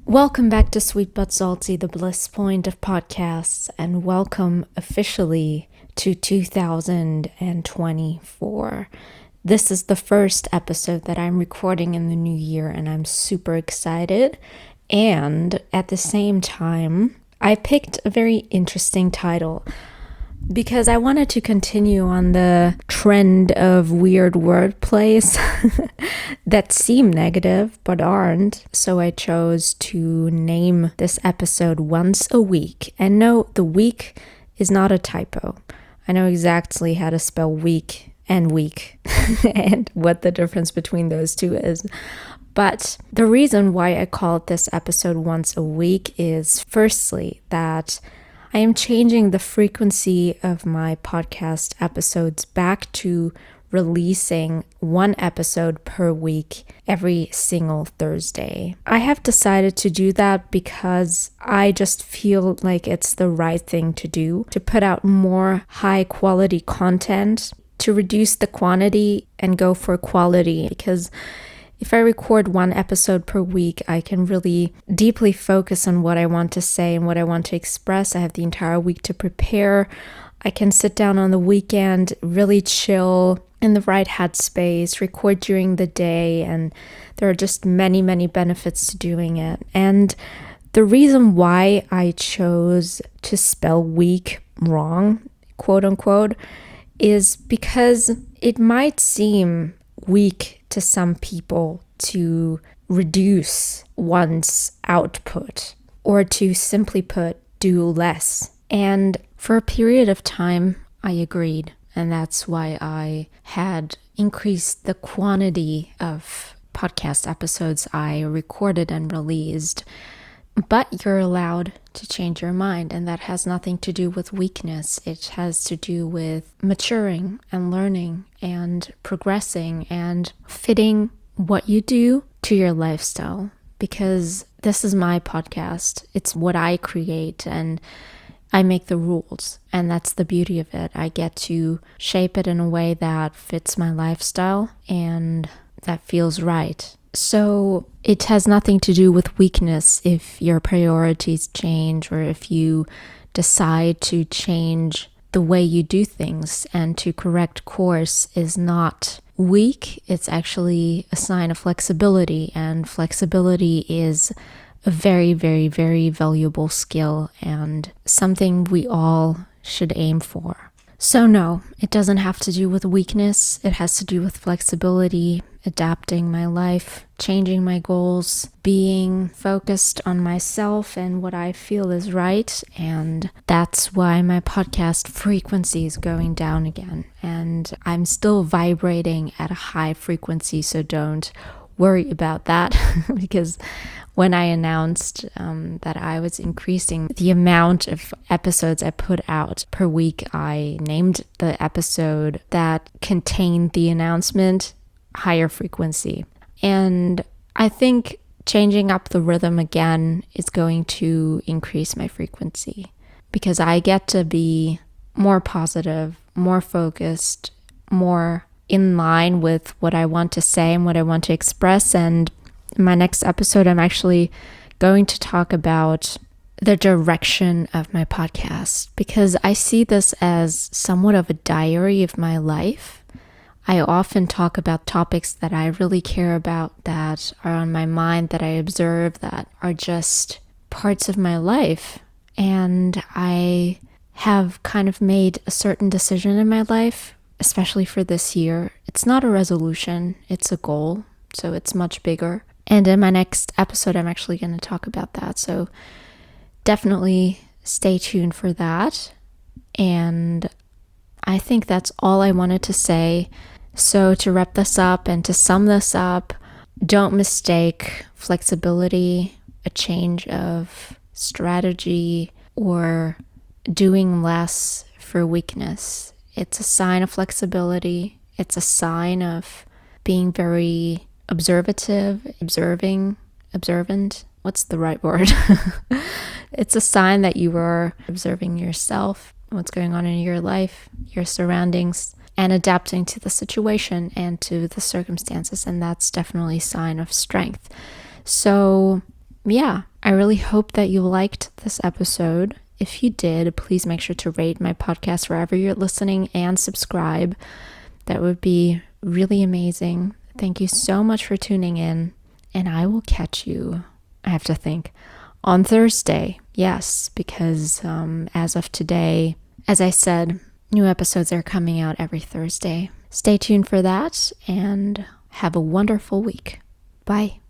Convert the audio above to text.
Welcome back to Sweet But Salty, the bliss point of podcasts, and welcome officially to 2024. This is the first episode that I'm recording in the new year, and I'm super excited. And at the same time, I picked a very interesting title because I wanted to continue on the trend of weird wordplays that seem negative but aren't. So I chose to name this episode Once a Week. And no, the week is not a typo. I know exactly how to spell week and week and what the difference between those two is. But the reason why I called this episode Once a Week is firstly that I am changing the frequency of my podcast episodes back to releasing one episode per week every single Thursday. I have decided to do that because I just feel like it's the right thing to do, to put out more high quality content, to reduce the quantity and go for quality, because if I record one episode per week, I can really deeply focus on what I want to say and what I want to express. I have the entire week to prepare. I can sit down on the weekend, really chill in the right headspace, record during the day, and there are just many, many benefits to doing it. And the reason why I chose to spell week wrong, quote unquote, is because it might seem weak to some people to reduce one's output, or to simply put, do less. And for a period of time, I agreed. And that's why I had increased the quantity of podcast episodes I recorded and released. But you're allowed to change your mind, and that has nothing to do with weakness. It has to do with maturing and learning and progressing and fitting what you do to your lifestyle. Because this is my podcast. It's what I create, and I make the rules, and that's the beauty of it. I get to shape it in a way that fits my lifestyle and that feels right. So it has nothing to do with weakness if your priorities change, or if you decide to change the way you do things, and to correct course is not weak. It's actually a sign of flexibility, and flexibility is a very, very, very valuable skill and something we all should aim for. So no, it doesn't have to do with weakness. It has to do with flexibility, adapting my life, changing my goals, being focused on myself and what I feel is right. And that's why my podcast frequency is going down again. And I'm still vibrating at a high frequency, so don't worry about that because when I announced that I was increasing the amount of episodes I put out per week, I named the episode that contained the announcement Higher Frequency. And I think changing up the rhythm again is going to increase my frequency, because I get to be more positive, more focused, more in line with what I want to say and what I want to express. And in my next episode, I'm actually going to talk about the direction of my podcast, because I see this as somewhat of a diary of my life. I often talk about topics that I really care about, that are on my mind, that I observe, that are just parts of my life. And I have kind of made a certain decision in my life, especially for this year. It's not a resolution, it's a goal, so it's much bigger. And in my next episode, I'm actually going to talk about that. So definitely stay tuned for that. And I think that's all I wanted to say. So to wrap this up and to sum this up, don't mistake flexibility, a change of strategy, or doing less for weakness. It's a sign of flexibility. It's a sign of being very observant. What's the right word? It's a sign that you are observing yourself, what's going on in your life, your surroundings, and adapting to the situation and to the circumstances. And that's definitely a sign of strength. So yeah, I really hope that you liked this episode. If you did, please make sure to rate my podcast wherever you're listening and subscribe. That would be really amazing. Thank you so much for tuning in, and I will catch you, I have to think, on Thursday. Yes, because as of today, as I said, new episodes are coming out every Thursday. Stay tuned for that and have a wonderful week. Bye.